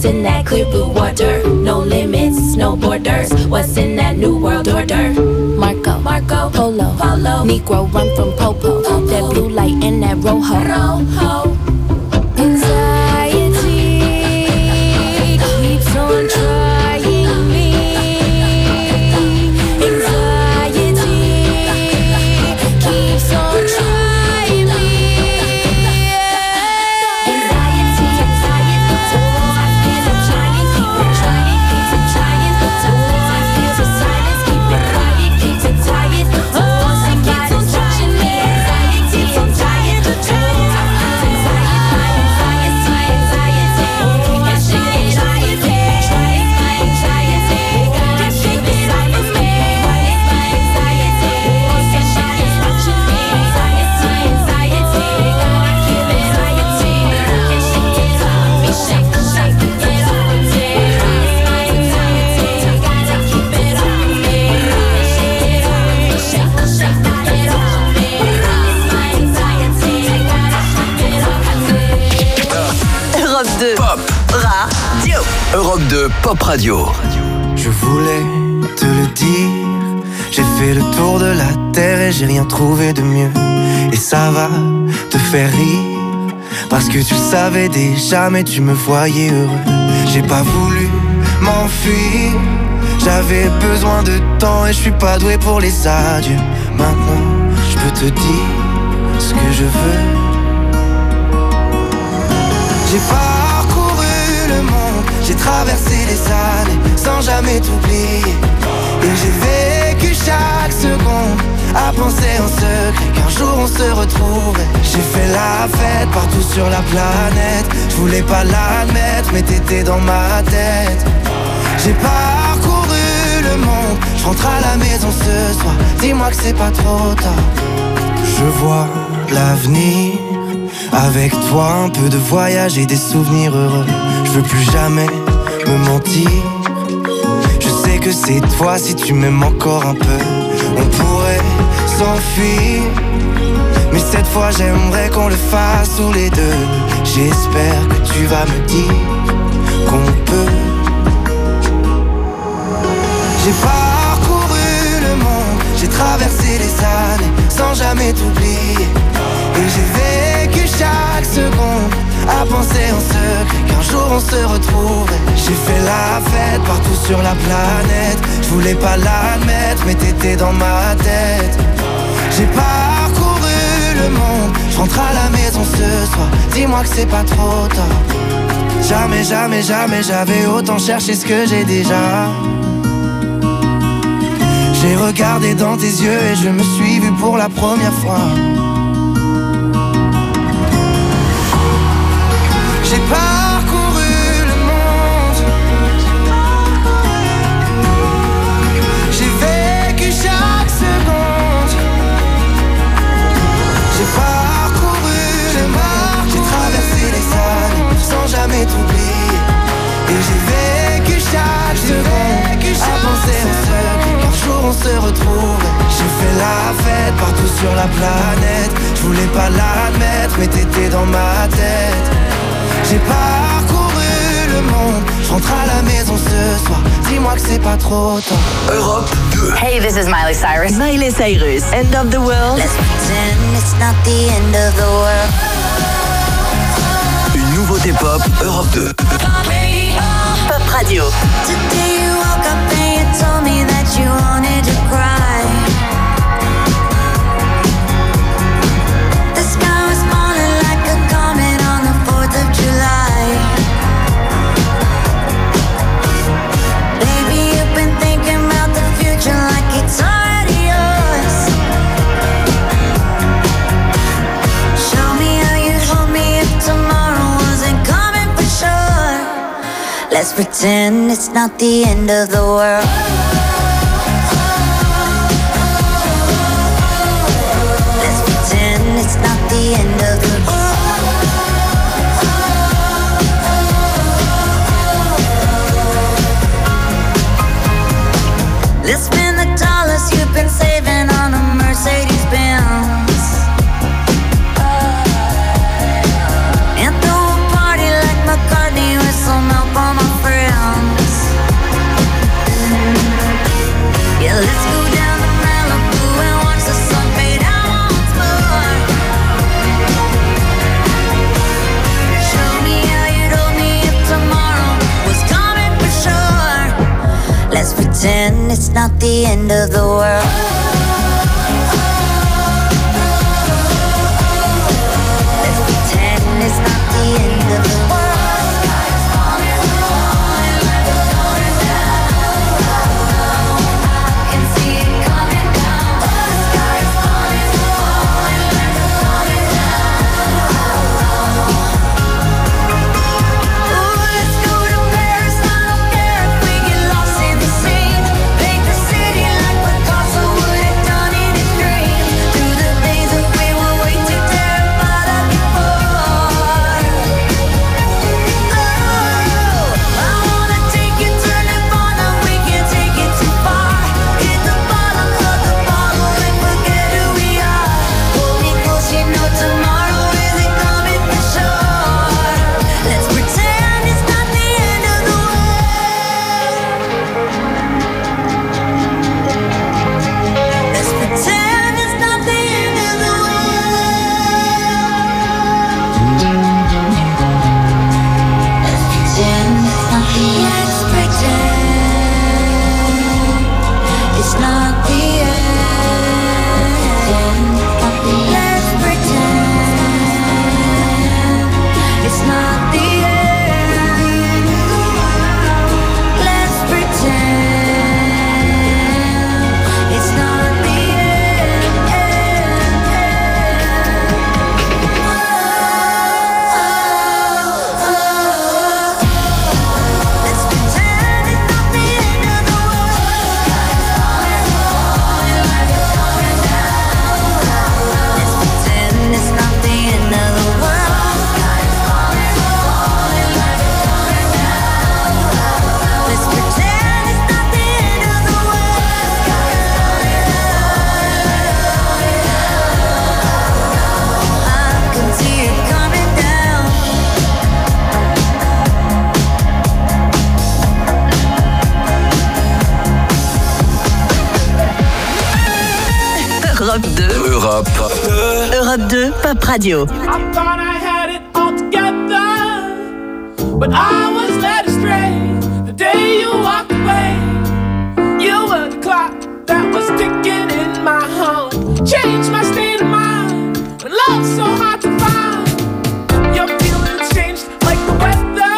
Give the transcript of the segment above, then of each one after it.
What's in that clear blue water? No limits, no borders. What's in that new world order? Marco, Polo, Negro run from Popo. That blue light and that rojo. Anxiety keeps on trying me. Anxiety keeps on trying me. Anxiety, so I feel I'm trying, keep it trying, keep it trying. So I feel the silence, keep it quiet, keep it tired. Oh, somebody's touching me. Anxiety, I'm tired to try. Europe 2 Pop Radio. Je voulais te le dire, j'ai fait le tour de la terre et j'ai rien trouvé de mieux. Et ça va te faire rire, parce que tu le savais déjà mais tu me voyais heureux. J'ai pas voulu m'enfuir, j'avais besoin de temps et je suis pas doué pour les adieux. Maintenant je peux te dire ce que je veux. J'ai parcouru le monde, j'ai traversé les années sans jamais t'oublier. Et j'ai vécu chaque seconde à penser en secret qu'un jour on se retrouverait. J'ai fait la fête partout sur la planète, je voulais pas l'admettre mais t'étais dans ma tête. J'ai parcouru le monde, je rentre à la maison ce soir, dis-moi que c'est pas trop tard. Je vois l'avenir avec toi, un peu de voyage et des souvenirs heureux. Je veux plus jamais me mentir, je sais que c'est toi si tu m'aimes encore un peu. On pourrait s'enfuir, mais cette fois j'aimerais qu'on le fasse tous les deux. J'espère que tu vas me dire qu'on peut. J'ai parcouru le monde, j'ai traversé les années sans jamais t'oublier. Et j'ai vécu chaque seconde à penser en secret qu'un jour on se retrouverait. J'ai fait la fête partout sur la planète, je voulais pas l'admettre mais t'étais dans ma tête. J'ai parcouru le monde, je rentre à la maison ce soir, dis-moi que c'est pas trop tard. Jamais, jamais, jamais j'avais autant cherché ce que j'ai déjà. J'ai regardé dans tes yeux et je me suis vu pour la première fois. J'ai parcouru le monde, j'ai vécu chaque seconde. J'ai parcouru le monde, j'ai traversé les années sans jamais t'oublier. Et j'ai vécu chaque seconde à penser en secret qu'un jour on se retrouve. J'ai fait la fête partout sur la planète, je voulais pas l'admettre mais t'étais dans ma tête. J'ai parcouru le monde, je rentre à la maison ce soir, dis-moi que c'est pas trop tard. Europe 2. Hey, this is Miley Cyrus. Miley Cyrus, End of the World. Let's pretend it's not the end of the world. Une nouveauté pop, Europe 2. Pop Radio. Today you woke up and you told me that you wanted to cry. The sky was falling like a comet on the 4th of July. Baby, you've been thinking about the future like it's already yours. Show me how you'd hold me if tomorrow wasn't coming for sure. Let's pretend it's not the end of the world. Let's pretend it's not the end of the world. Let's spend the dollars you've been saving on a Mercedes-Benz and throw a party like McCartney with some help on my pretend it's not the end of the world. Let's pretend it's not the end of the world. Europe 2, Pop Radio. I thought I had it all together, but I was led astray the day you walked away. You were the clock that was ticking in my heart, changed my state of mind when love's so hard to find. Your feelings changed like the weather,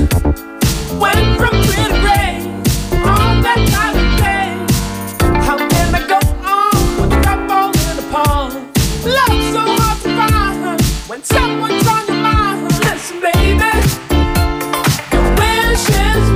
went from clear to gray, all that night and day. How can I go on with that falling apart? Love's so hard to find when someone's on your mind. Listen, baby, your wishes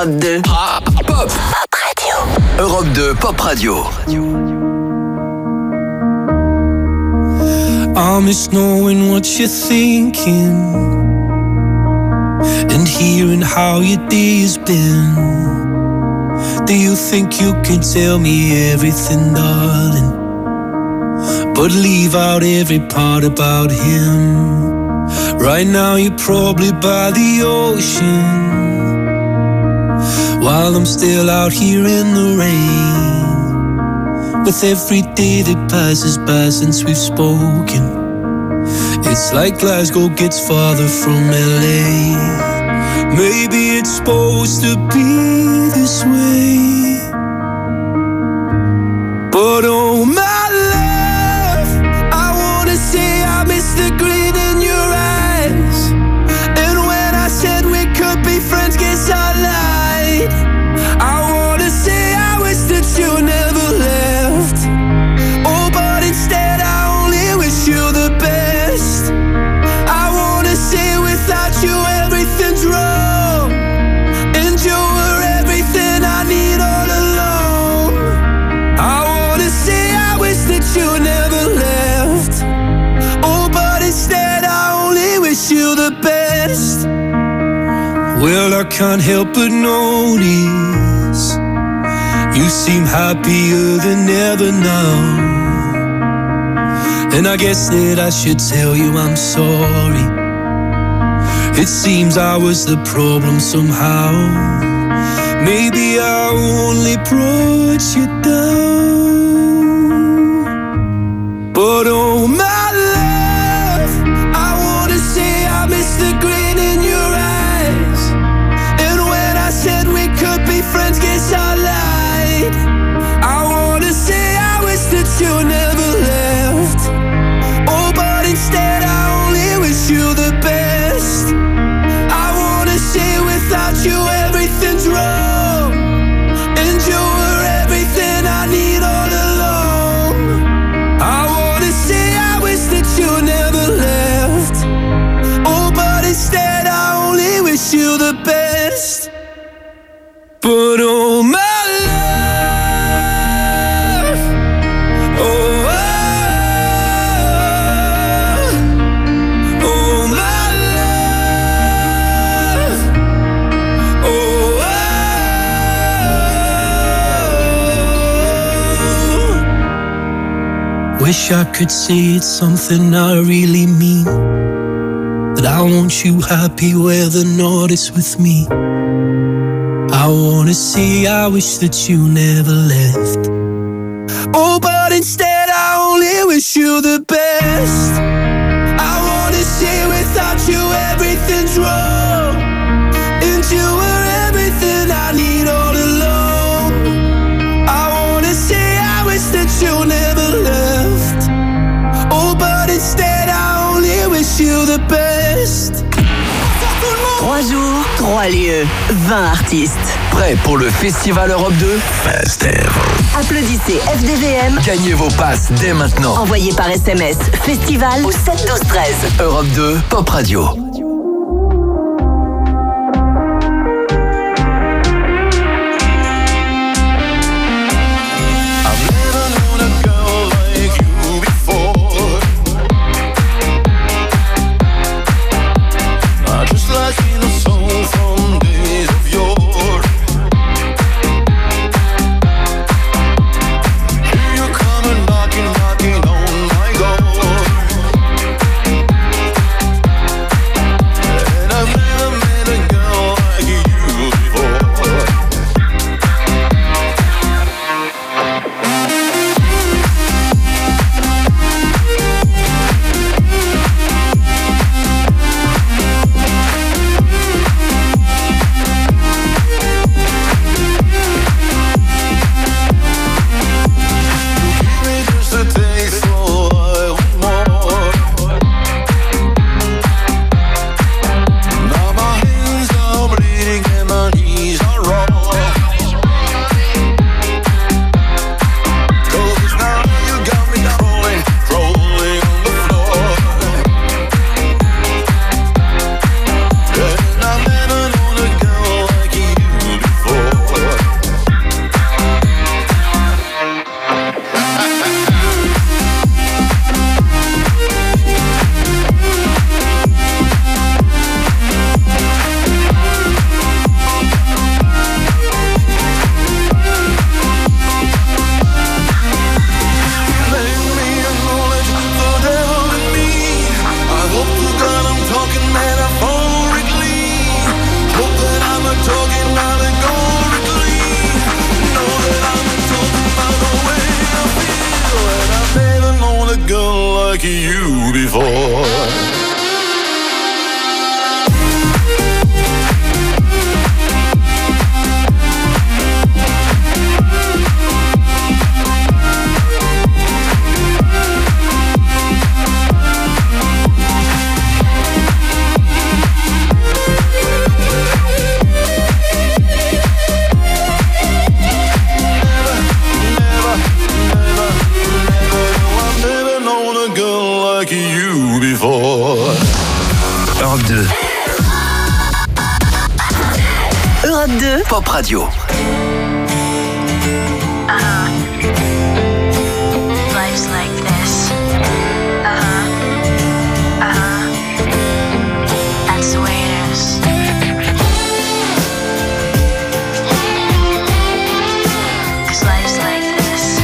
Europe 2. Pop Radio. Europe 2 Pop Radio. I miss knowing what you're thinking and hearing how your day has been. Do you think you can tell me everything, darling, but leave out every part about him? Right now you're probably by the ocean, while I'm still out here in the rain. With every day that passes by since we've spoken, it's like Glasgow gets farther from LA. Maybe it's supposed to be this way, but oh my love, I wanna say I miss the grin in your eyes. And when I said we could be friends, guess I lied. I wanna say I wish that you never left. Oh, but instead I only wish you the best. I wanna say without you everything's wrong, and you were everything I need all along. I wanna say I wish that you never left. Oh, but instead I only wish you the best. Well, I can't help but notice you seem happier than ever now, and I guess that I should tell you I'm sorry. It seems I was the problem somehow. Maybe I only brought you down, but oh my love, I wanna say I miss the grin in your eyes. And when I said we could be friends, guess I lied. I wanna say I wish that you never left. Oh, but instead I only wish you the best. I wanna say without you everything's wrong, and you were everything I need all along. I wanna say I wish that you never left. Oh, but instead I only wish you the best. But oh my love, oh, oh my love, oh, wish I could say it's something I really mean, that I want you happy whether or not it's with me. I wanna say I wish that you never left. Oh, but instead I only wish you the best. I wanna say without you everything's wrong, and you were everything I need all along. I wanna say I wish that you never left. Oh, but instead I only wish you the best. 3 jours, 3 lieux, 20 artistes. Prêt pour le Festival Europe 2 Festival. Applaudissez FDVM. Gagnez vos passes dès maintenant. Envoyez par SMS Festival au 7 12 13. Europe 2 Pop Radio. Knocking on my door. like you before. Europe 2. Europe 2. Pop Radio. Life's like this. That's the way it is. 'Cause life's like this.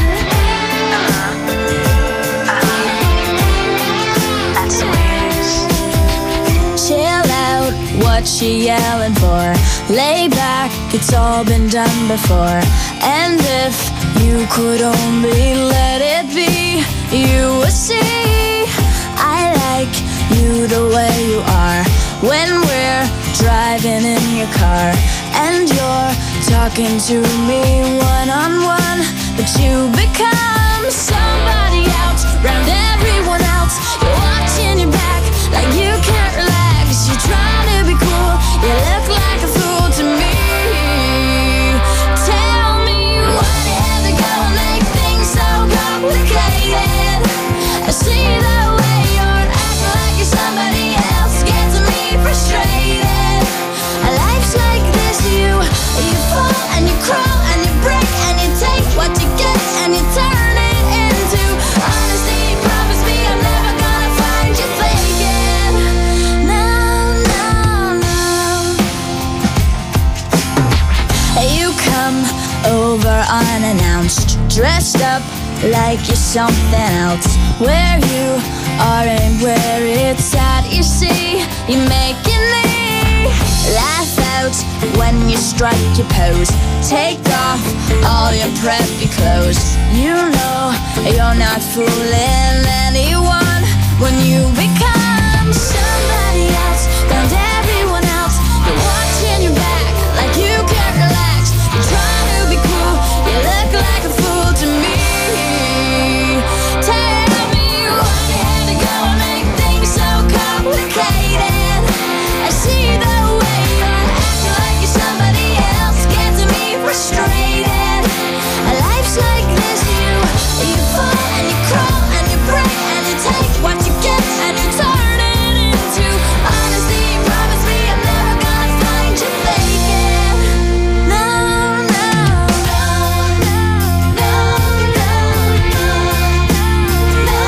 That's the way it is. Chill out, what she yelling for? Lay back, it's all been done before. And if you could only let it be, you would see I like you the way you are. When we're driving in your car and you're talking to me one-on-one, but you become somebody else round everyone else. You're watching your back like you can't relax. You're trying to be cool, you look like a fool to me. Tell me why you have to go and make things so complicated. I see the way you're acting like you're somebody else, gets me frustrated. Life's like this, you fall and you crawl and you break and you take what you get and you turn it into honesty. Promise me I'm never gonna find you faking. No, no, no. You come over unannounced, dressed up like you're something else. Where you are and where it's at, you see, you're making me laugh out when you strike your pose. Take off all your preppy clothes. You know you're not fooling anyone when you become somebody else round everyone else. You're watching your back like you can't relax. You're trying to be cool, you look like a fool to me. Tell me why you had to go and make things so complicated. I see the way you're acting like you're somebody else, gets me frustrated. Life's like this, you fall and you crawl and you break and you take what you get and you turn it into honesty. Promise me I'm never gonna find you faking. No, no, no, no, no, no, no,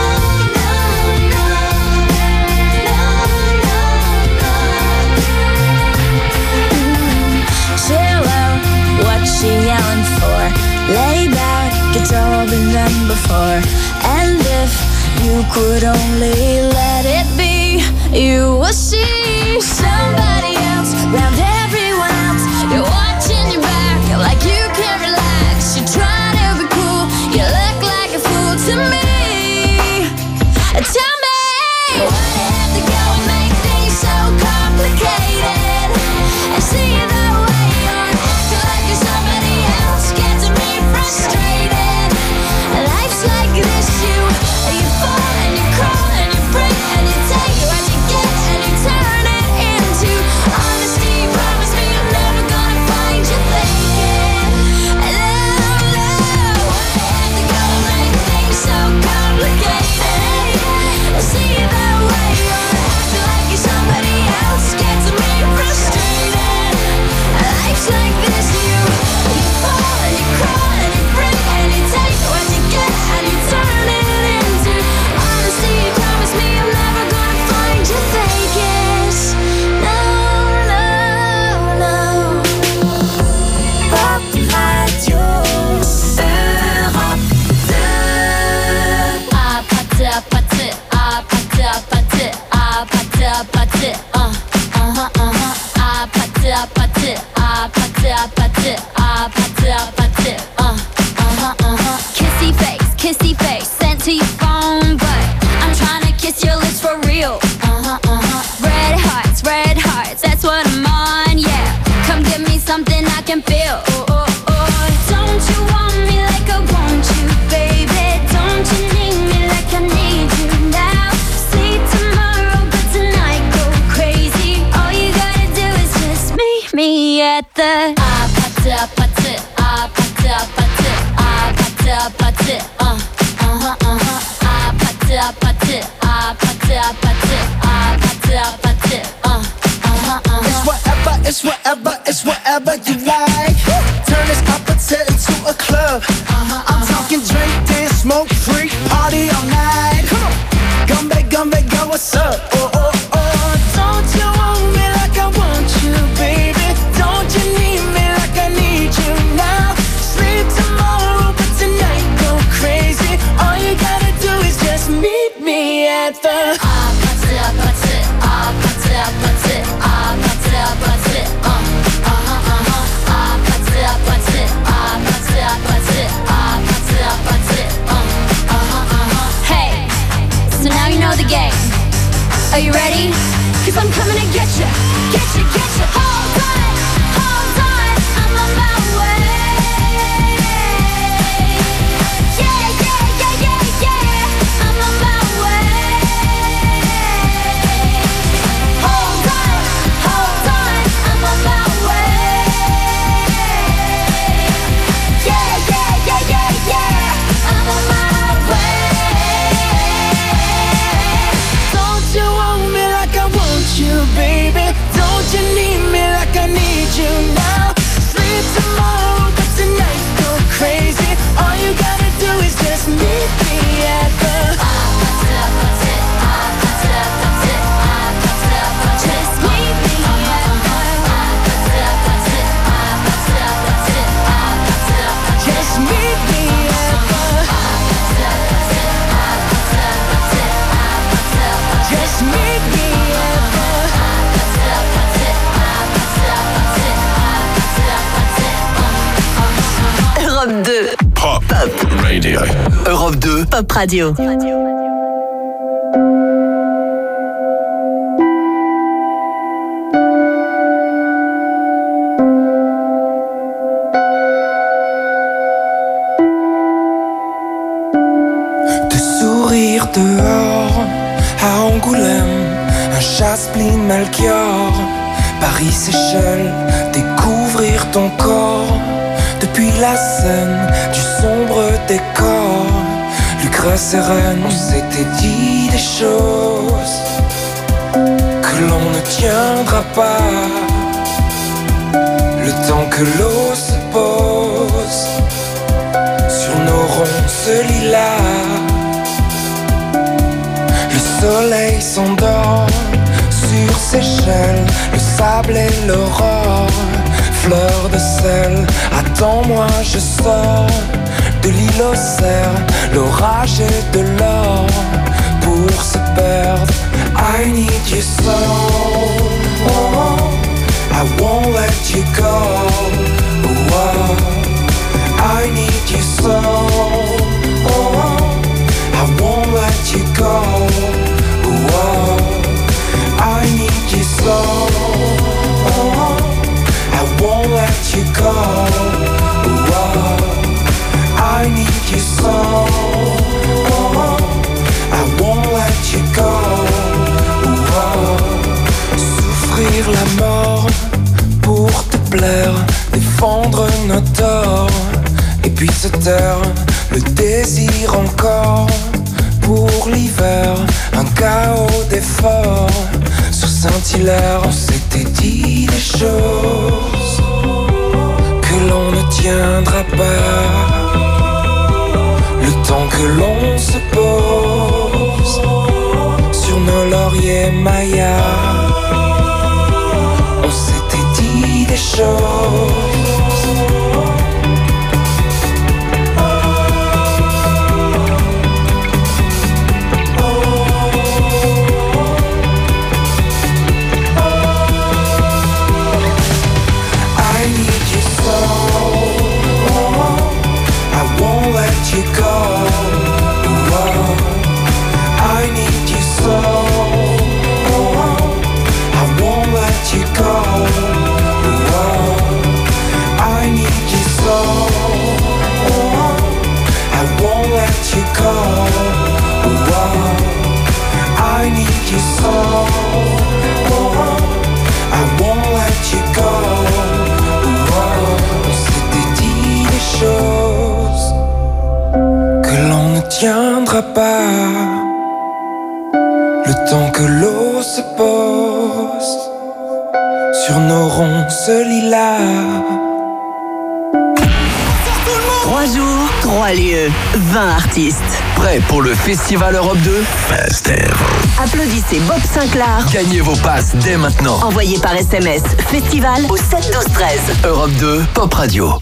chill out, what she yelling for? Lay back, it's all been done before. And if you could only let it be, you will see somebody else round everyone else. You're watching your back like you can't relax. You're trying to be cool, you look like a fool to me. Tell me why you have to go and make things so complicated. I see the way you're acting like you're somebody else, gets me frustrated. Life's like this, you fall and you crawl and you break and you take what you get and you turn it into honesty. Promise me I'm never gonna find you faking. Love, why you have to go and make things so complicated? I see the way you're acting like you're somebody else, gets me frustrated. Life's like this, you fall and you crawl and you break and you take what you get and you turn it into honesty. Promise me I'm never gonna find you faking. No, no, no. Pop Radio Europe 2. Kissy face, sent to your phone, but I'm trying to at the 아파트 아파트 아파트 아파트 아파트 아파트 아파트 아파트 아파트 아파트 아파트 It's whatever you like. Turn this opposite into a club. I'm talking drink, dance, smoke, freak, party all night. Come back, girl, what's up? Oh, oh, oh. Don't you want me like I want you, baby? Don't you need me like I need you now? Sleep tomorrow, but tonight go crazy. All you gotta do is just meet me at the 아파트 아파트 아파트 아파트 아파트 아파트 아파트 아파트 아파트 아파트 Hey, so now you know the game. Are you ready? 'Cause I'm coming to get you, get you, get you. Hold on, I'm on my way. Yeah, yeah, yeah, yeah, yeah, I'm on my way. Hold on, I'm on my way. Yeah, yeah, yeah, yeah, yeah, I'm on my way. Don't you want me like I want you, baby? Don't you need me like I need you now? Sleep tomorrow, but tonight go crazy. All you gotta do is just meet me at the Just meet me just meet me at the just meet me at the Europe 2. Pop Radio. Europe 2. Pop Radio. De sourire dehors à Angoulême, un chasse-pline Melchior, Paris Seychelles, découvrir ton corps depuis la scène du sombre décor. Lucre sereine, on s'était dit des choses que l'on ne tiendra pas. Le temps que l'eau se pose sur nos ronces lilas. Le soleil s'endort sur Seychelles, le sable et l'aurore. Fleur de sel, attends-moi, je sors de l'île aux cerfs. L'orage et de l'or pour se perdre. I need you so, oh, I won't let you go. Oh, I need you so, oh, I won't let you go. Oh, I need you so, oh, I won't let you go. Oh, I need you so, oh, I won't let you go. Oh, souffrir la mort pour te plaire, défendre nos torts, et puis se taire, le désir encore pour l'hiver, un chaos d'efforts. Sur Saint-Hilaire, on s'était dit des choses que l'on ne tiendra pas. Le temps que l'on se pose sur nos lauriers mayas, on s'était dit des choses. I won't let you go. tiendra pas. Le temps que l'eau se pose sur nos ronces lilas. 3 jours, 3 lieux, 20 artistes. Prêt pour le Festival Europe 2 Festival. Applaudissez Bob Sinclair. Gagnez vos passes dès maintenant. Envoyez par SMS Festival au 7 12 13. Europe 2 Pop Radio.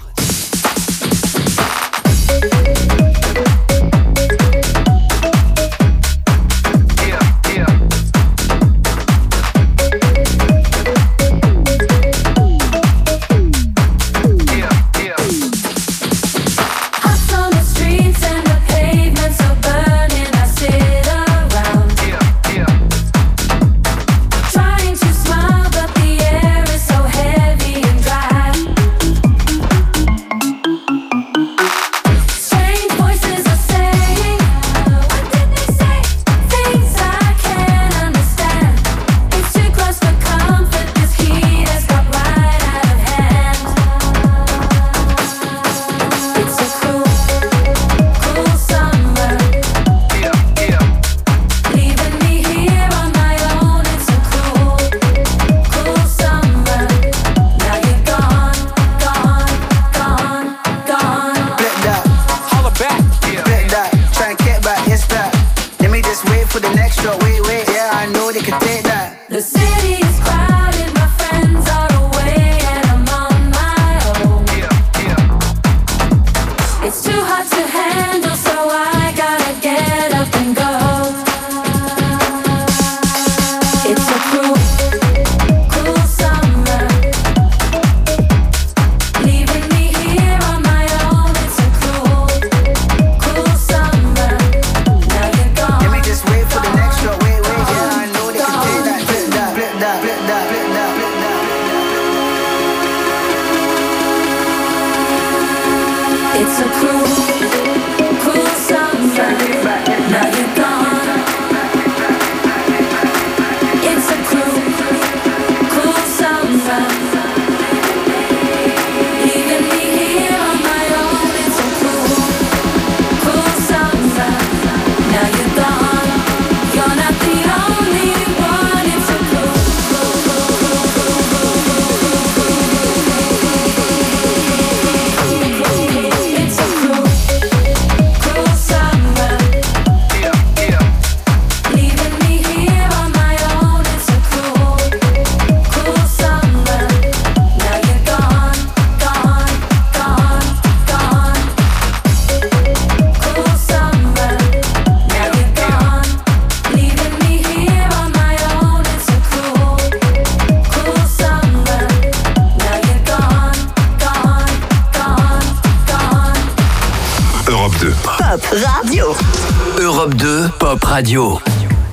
Europe 2 Pop Radio.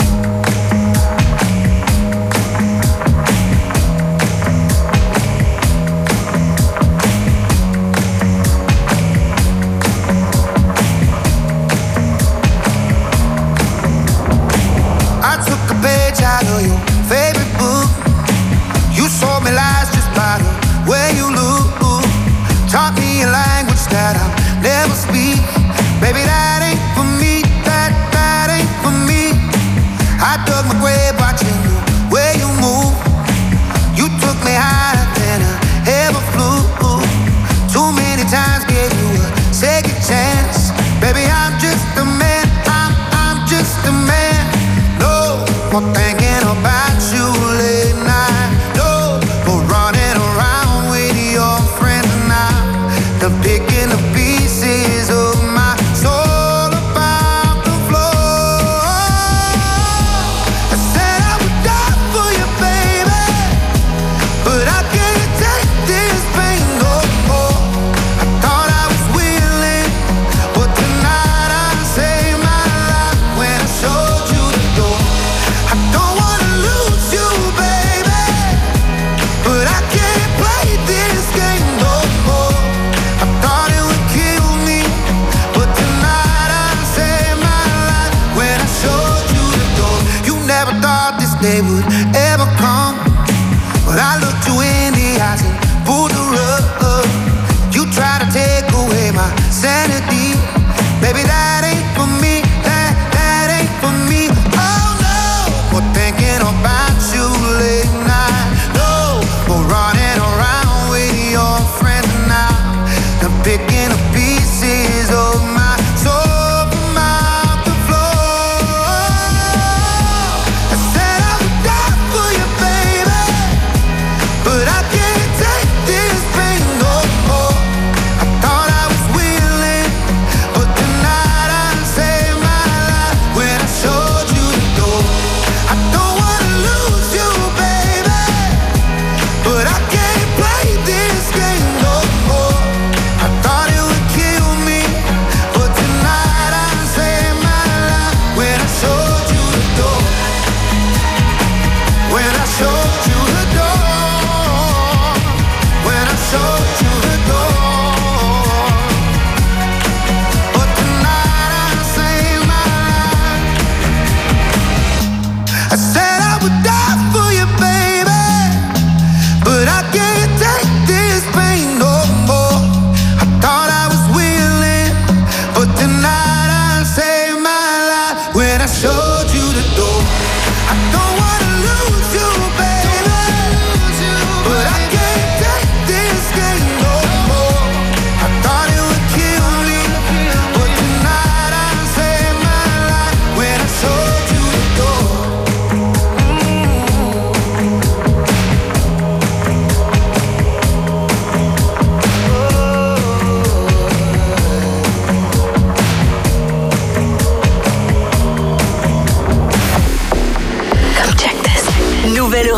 They would ever come, but I looked you in the eyes and pulled the rug. You try to take away my sanity, baby, that ain't for me.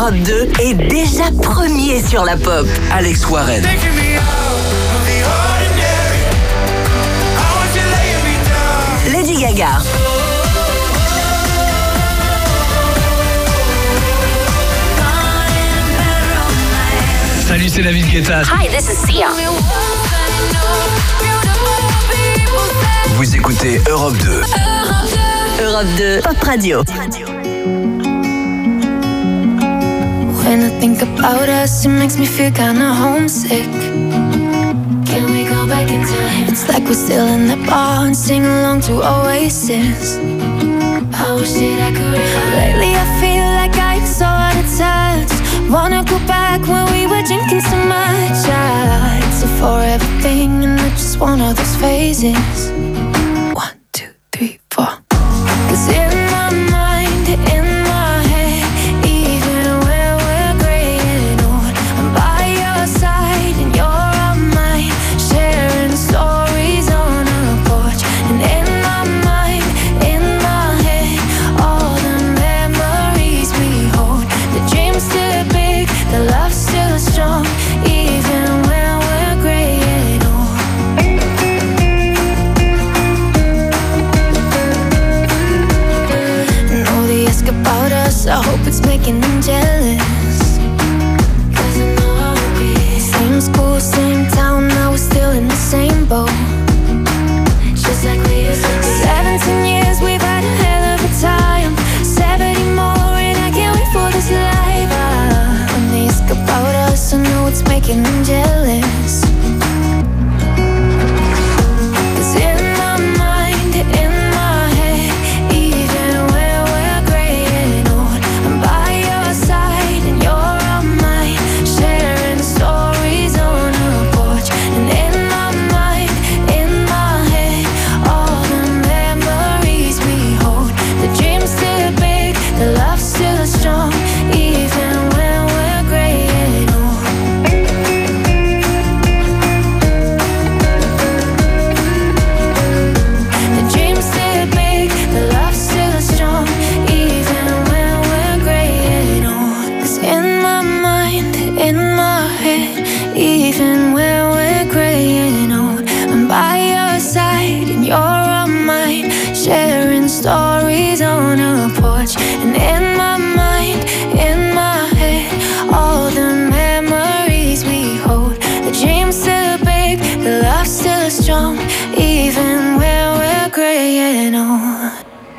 Europe 2 est déjà premier sur la pop. Alex Warren. Lady Gaga. Salut, c'est David Guetta. Hi, this is Sia. Vous écoutez Europe 2. Europe 2, Pop Radio. When I think about us, it makes me feel kinda homesick. Can we go back in time? It's like we're still in the bar and sing along to Oasis. I wish that I could rewind. Lately I feel like I'm so out of touch. Wanna go back when we were drinking so much. It's a forever thing and it's just one of those phases. 1, 2, 3, 4. 'Cause in my mind, in my head, even when we're graying old, I'm by your side and you're on mine, sharing stories on a porch. And in my mind, in my head, all the memories we hold. The dream's still big, the love's still strong, even when we're graying old. And all they ask about us, I hope it's making them jealous. 'Cause I know how it be. Same school, same town, now we're still in the same boat. Just like we used to be. 17 years, we've had a hell of a time. 70 more and I can't wait for this life. When they ask about us, I know it's making them jealous. 'Cause in my mind, in my head, even when we're graying old, I'm by your side and you're on mine, sharing stories on a porch. And in my mind, in my head, all the memories we hold. The dream's still big, the love's still strong, even when we're graying old. The dream's still big, the love's still strong, even when we're graying old. 'Cause in my mind, in my head, even when we're graying old, I'm by your side and you're on mine, sharing stories on a porch. And in my mind, in my head, all the memories we hold. The dream's still big, the love's still strong, even when we're graying old.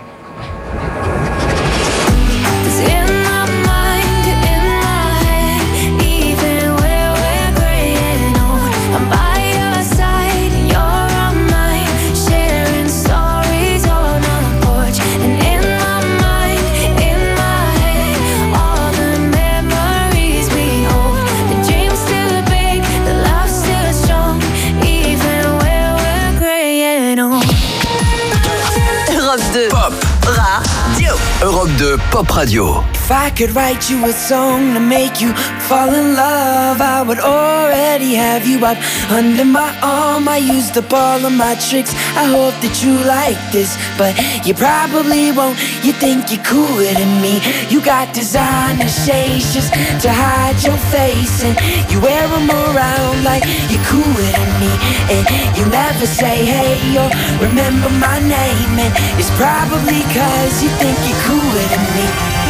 'Cause in my mind, in my head, even when we're graying old, I'm by your side and you're on mine, sharing stories on a porch. And in my mind, in my head, all the memories we hold. The dream's still big, the love's still strong, even when we're graying old. Europe 2, Pop Radio. Europe 2 Pop Radio. If I could write you a song to make you fall in love, I would already have you up under my arm. I used up all of my tricks, I hope that you like this, but you probably won't. You think you're cooler than me. You got designer shades just to hide your face, and you wear them around like you're cooler than me. And you never say hey or remember my name, and it's probably 'cause you think you're cooler than me.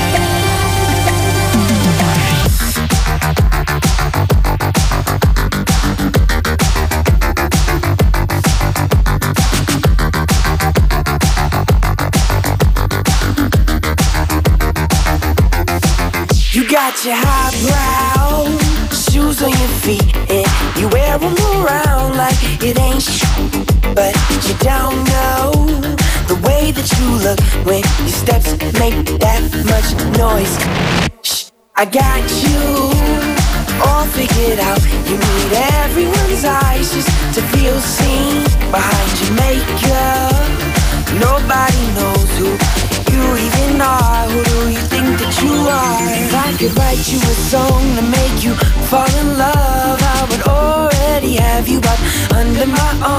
You got your highbrow shoes on your feet, and you wear them around like it ain't but you don't know the way that you look when your steps make that much noise. Shh, I got you all figured out. You need everyone's eyes just to feel seen behind your makeup. Nobody knows who you even are. Who do you think that you are? If I could write you a song to make you fall in love, I would already have you up under my arm. I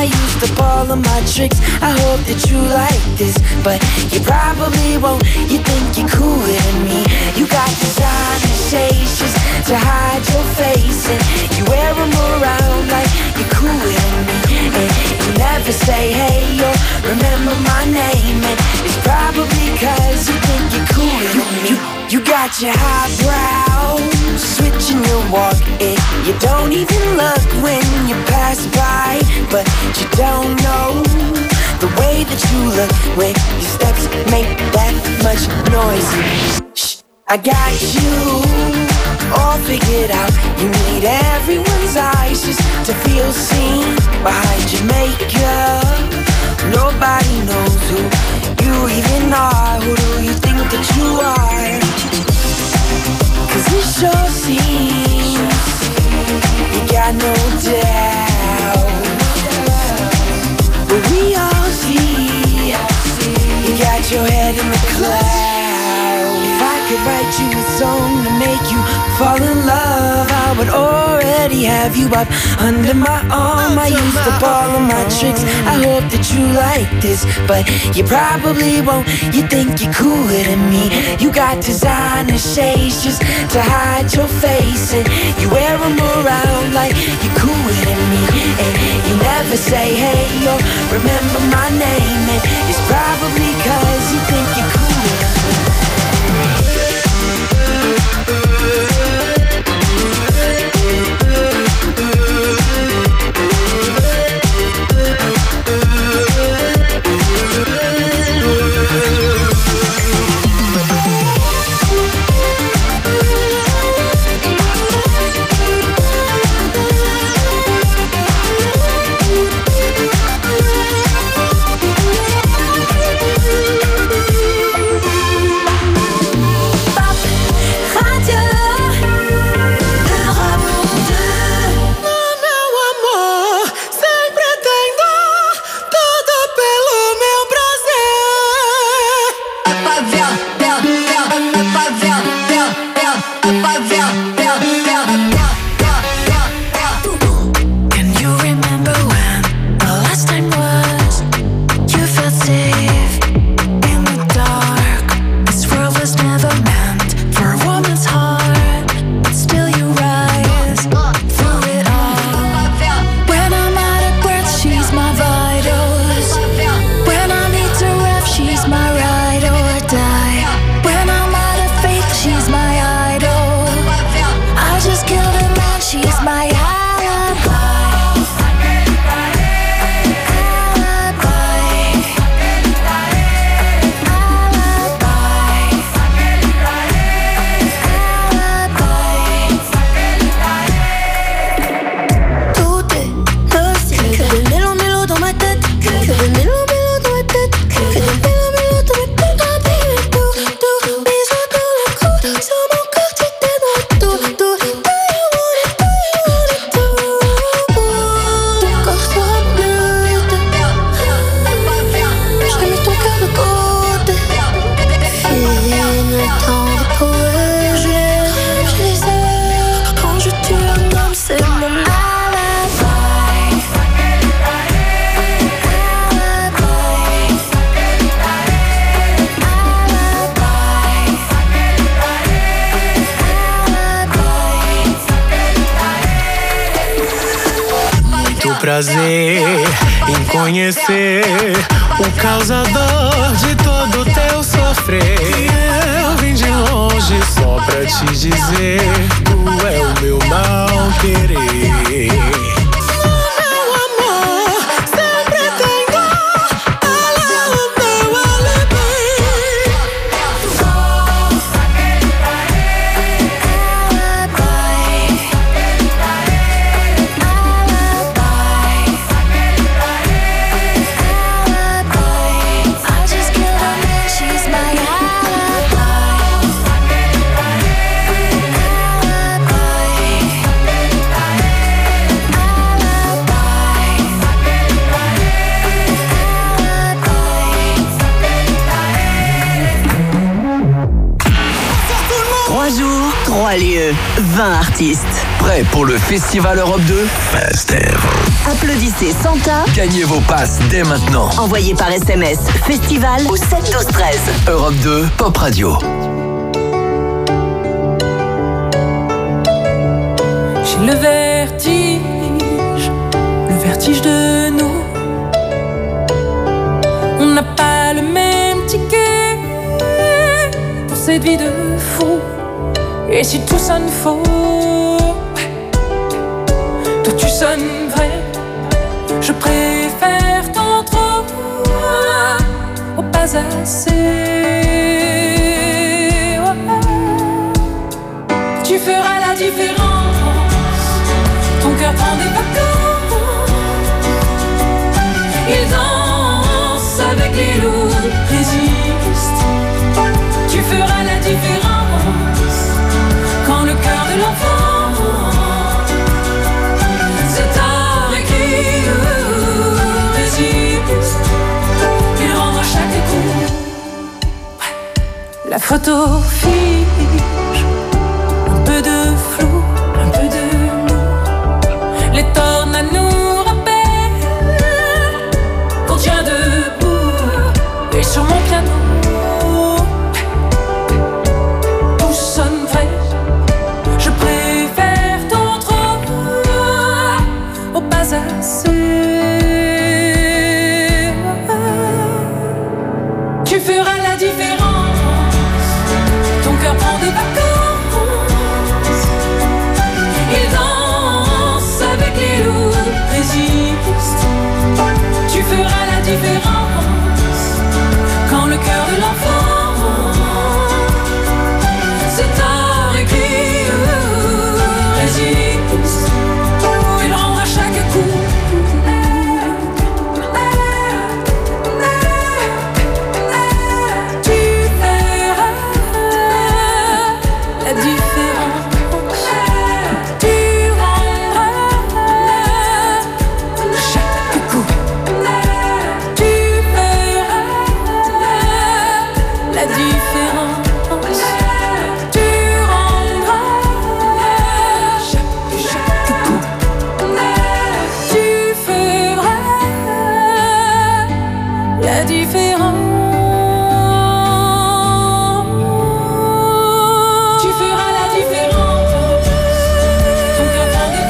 used up all of my tricks. I hope that you like this, but you probably won't. You think you're cooler than me. You got designer shades just to hide your face, and you wear them around like you're cooler than me. And you never say hey or remember my name, and it's probably cause you think you're cooler than me. You got your highbrow, switching your walk, and you don't even look when you pass by. But you don't know the way that you look when your steps make that much noise. Shh, I got you all figured out. You need everyone's eyes just to feel seen. Behind your makeup, nobody knows who you even are. Who do you think that you are? Cause it sure seems you got no doubt. But we all see you got your head in the clouds. If I could write you a song to make you fall in love, I would already have you up under my arm. I used up all of my tricks. I hope that you like this, but you probably won't. You think you're cooler than me. You got designer shades just to hide your face, and you wear them around like you're cooler than me. And you never say hey or remember my name, and it's probably cause you think you're cooler than me. Prazer em conhecer o causador de todo teu sofrer. Eu vim de longe só pra te dizer, tu é o meu mal querer. 20 artistes. Prêt pour le Festival Europe 2 Festival. Applaudissez Santa. Gagnez vos passes dès maintenant. Envoyez par SMS Festival au 7 12 13. Europe 2 Pop Radio. J'ai le vertige de nous. On n'a pas le même ticket pour cette vie de fou. Et si tout sonne faux, toi tu sonnes vrai. Je préfère tant trop au pas assez. Tu feras la différence. Ton cœur prend des vacances. Il danse avec les loups, résiste. Tu feras la différence. Quand le cœur de l'enfant c'est tard et qui résiste, il rendra chaque coup. La photo fige, un peu de flou, un peu de nous. Les tornades nous rappellent qu'on tient debout. Et sur mon piano tout sonne vrai. Je préfère ton trop au pas assez. Tu feras la différence. Ton cœur prend des vacances. Il danse avec les loups, résiste. Tu feras la différence. Quand le cœur de l'enfant c'est tard et qui résiste, il rendra chaque coup. Tu feras la différence. Tu rendras chaque coup. Tu feras la différence. Tu rendras chaque coup. Tu feras la différence. Tu feras la différence. Ton cœur prend des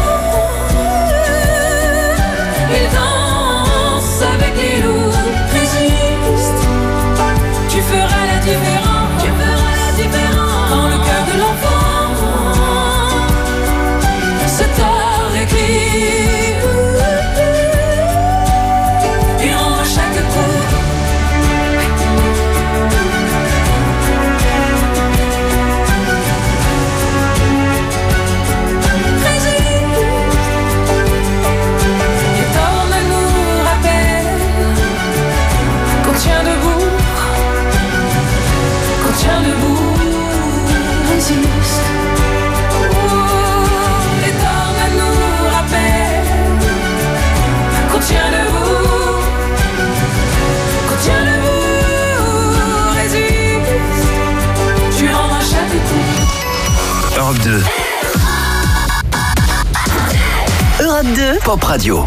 vacances. Il danse avec les loups, résiste. Tu feras la différence. Tu feras la différence. Quand le cœur de l'enfant se tord et crie, il rendra chaque coup. Les tornades nous rappellent qu'on tient debout. Qu'on tient debout, résiste. Les tornades nous rappellent qu'on tient debout. Qu'on tient debout, résiste. Tu rendras chaque coup. Europe 2 Europe 2 Pop Radio.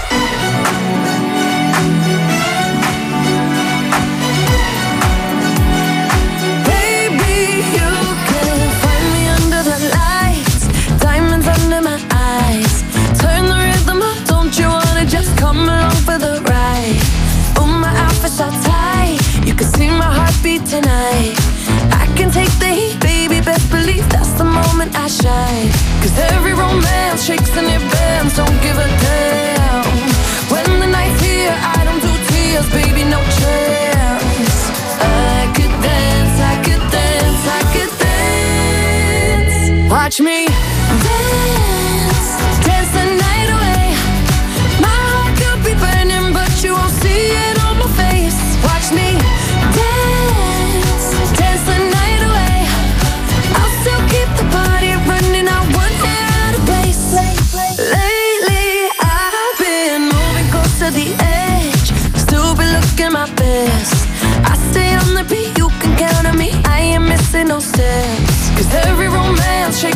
Baby, you can find me under the lights, diamonds under my eyes. Turn the rhythm up, don't you wanna just come along for the ride? Oh, my outfit's so tight, you can see my heartbeat tonight. I can take the heat, baby, best believe that's the moment I shine. 'Cause every romance shakes and it bends, don't give a damn. When the night's here, I don't do tears, baby, no chance. I could dance, I could dance, I could dance. Watch me dance, dance the night away. My heart could be burning, but you won't see it on my face. Watch me dance, dance the night away. I'll still keep the party running, I won't get out of place. Lately, I've been moving close to the edge, still be looking my best. I stay on the beat, you can count on me, I ain't missing no steps. 'Cause every romance shakes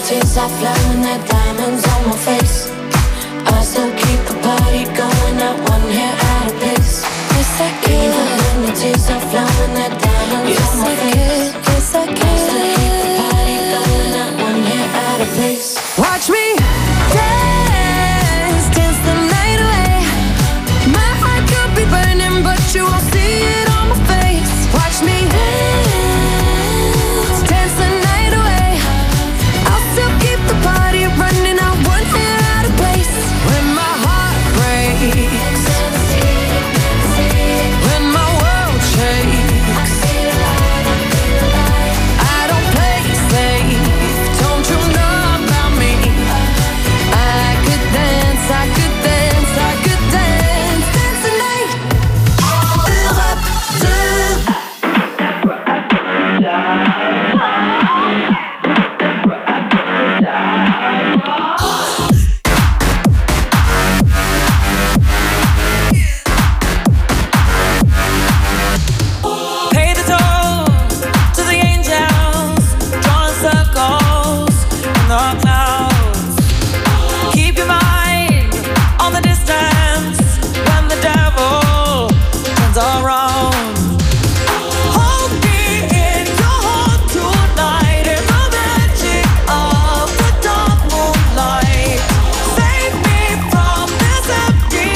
tears I flow when there diamonds on my face. I still keep the party going, not one hair out of place. Yes, I can. Even when the tears are flowing, that diamonds on my face. Yes, I can. I still keep the party going, not one hair out of place. Watch me dance, dance the night away. My heart could be burning, but you won't see it on my face. Watch me dance, dance the night away. I'll still keep the party running, not one hair out of place. When my heart breaks, when my world shakes, I don't play safe, don't you know about me? I could dance, I could dance, I could dance, dance the night. Europe 2. Pay the toll to the angels, drawing circles in the clouds. Keep your mind on the distance when the devil turns around. Hold me in your heart tonight in the magic of the dark moonlight. Save me from this empty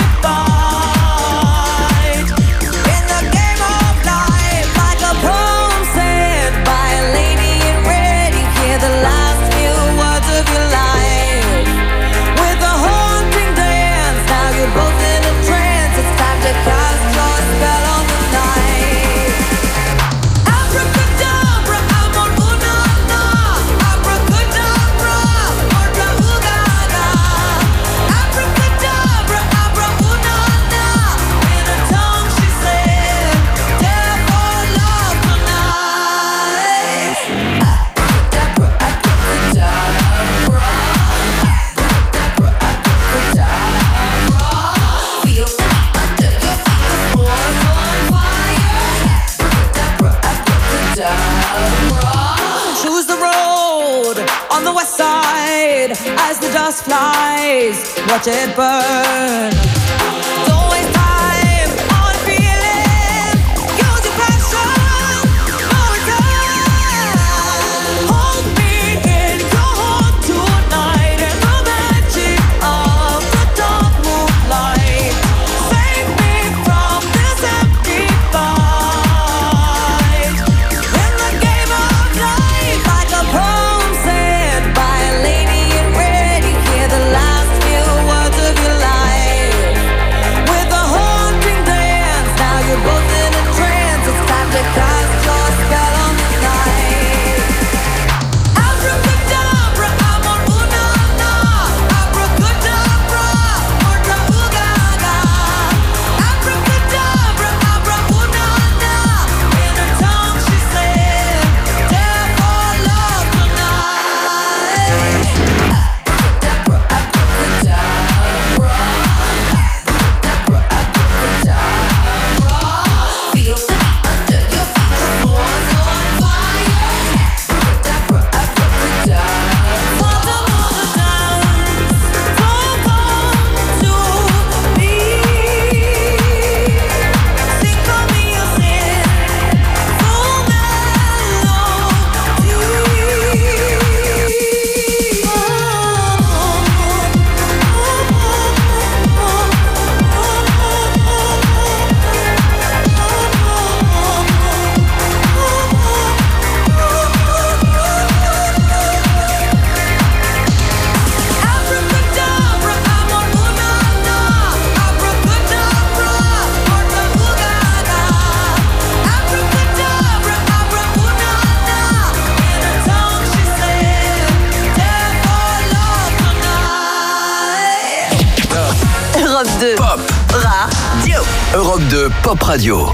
fight. In the game of life, Like a poem said by a lady in red, you hear the last few words of your life. With a haunting dance, now you're both in a trance. It's time to cast your spell on the night. Abracadabra, amor una, abracadabra, otra ugaga. Abracadabra, abra una, in a tongue she said, therefore love tonight. Abracadabra, abracadabra, feel under your feet, the floor's on fire. Abracadabra, abracadabra. choose the road on the west side as the dust flies. Watch it burn. Don't waste time on feeling. Use your passion. No return. Hold me in your heart tonight in the magic of the dark moonlight. Save me from this empty fight. In the game of life, like a poem said by a lady in red, you hear the last few words of your life. With a haunting dance, now you're both in a trance. It's time to cast your spell on the night. Abracadabra, amor una, abracadabra, otra ugaga. Abracadabra, abra una, in her tongue she said, therefore love tonight. Abracadabra, abracadabra, feel the beat under your feet, the floor's on fire. Abracadabra, abracadabra, Father, mother, dance, don't come to me. Sing for me your sin, full Abracadabra, amor una, abracadabra, otra ugaga. Abracadabra, abra una, in her tongue she said, therefore love tonight. Europe 2. Pop. Radio. Europe 2 Pop Radio.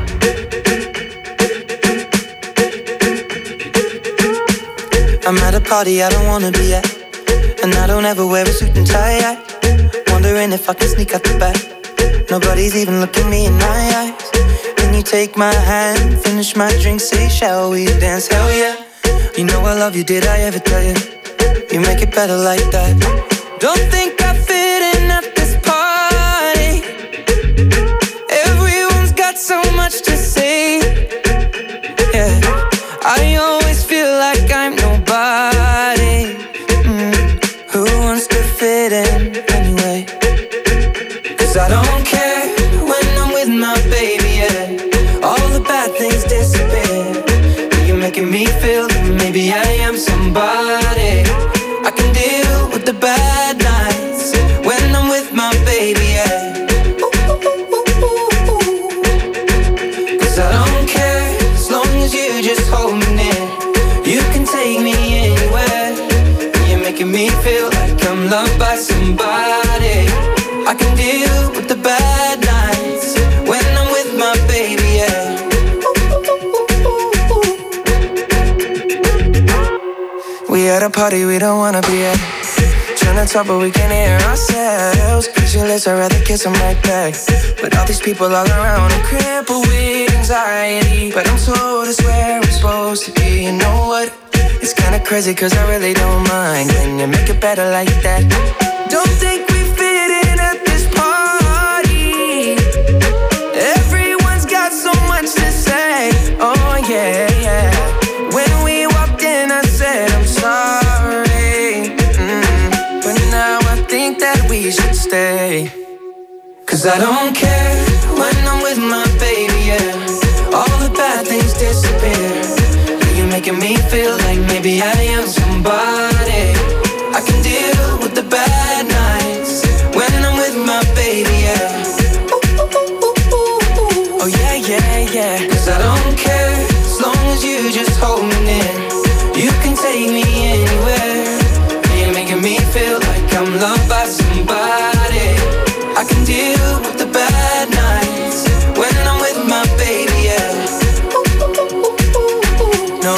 I'm at a party I don't wanna be at, and I don't ever wear a suit and tie. Wondering if I can sneak out the back. Nobody's even looking me in my eyes. Can you take my hand, finish my drink, say shall we dance? Hell yeah. You know I love you, did I ever tell you? You make it better like that. Don't think I fit in at this party. Everyone's got so much to say. Yeah, I always feel like I'm nobody. Who wants to fit in anyway? 'Cause I don't care when I'm with my baby, yeah. All the bad things disappear. You're making me feel that maybe I am somebody. I can deal with the bad nights when I'm with my baby, yeah. 'Cause I don't care as long as you just hold me near. You can take me anywhere. You're making me feel like I'm loved by somebody. I can deal with the bad nights when I'm with my baby, yeah. We at a party we don't wanna be at. Tryna talk but we can't hear ourselves. Pictureless, I'd rather kiss them right back. But all these people all around, I'm crippled with anxiety. But I'm told it's where I'm supposed to be. You know what? It's kinda crazy 'cause I really don't mind. Can you make it better like that? Don't think we fit in at this party. Everyone's got so much to say. Oh yeah, yeah. When we walked in I said I'm sorry. But now I think that we should stay. 'Cause I don't care when I'm with my baby, yeah. All the bad things disappear. You're making me feel like maybe I am somebody. I can deal with the bad nights when I'm with my baby, yeah. Oh yeah, yeah, yeah. 'Cause I don't care as long as you just hold me near. You can take me anywhere. You're making me feel like I'm loved by somebody. I can deal with the bad nights when I'm with my baby, yeah. No,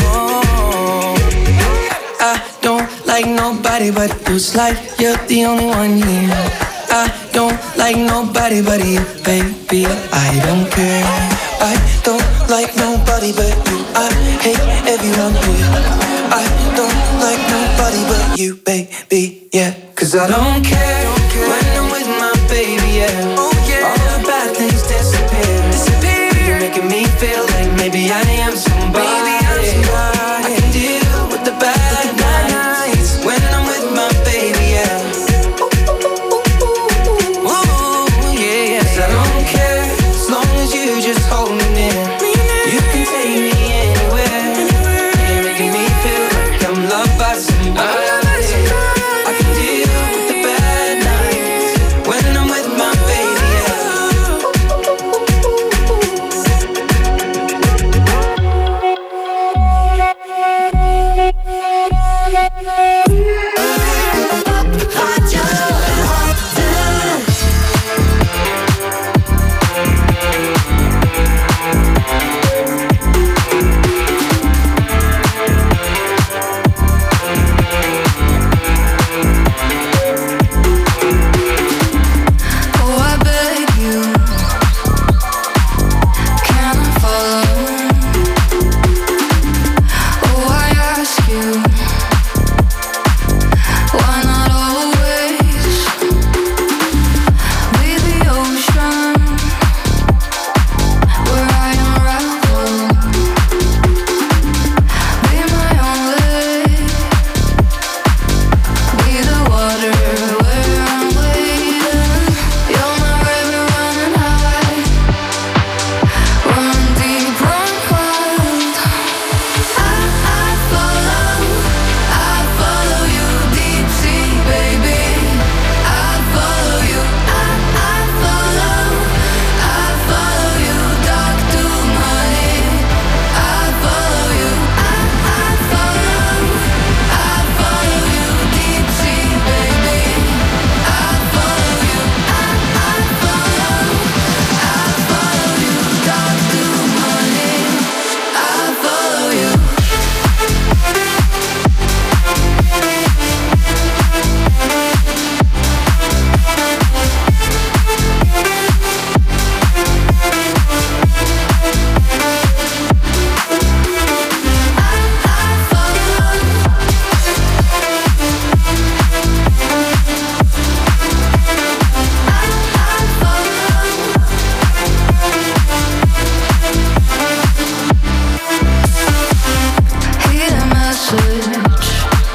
I don't like nobody but you. It's like you're the only one here. I don't like nobody but you, baby. I don't care. I don't like nobody but you. I hate everyone here. I don't like nobody but you, baby, yeah. 'Cause I don't care when I'm with my baby, yeah. Oh yeah. All the bad things disappear. You're making me feel like maybe I am somebody. I can deal with the bad nights when I'm with my baby, yeah. Ooh, yeah, yeah. 'Cause I don't care as long as you just hold me near. You can take me anywhere. You're making me feel like I'm loved by somebody. I can deal with the bad nights when I'm with my baby, yeah.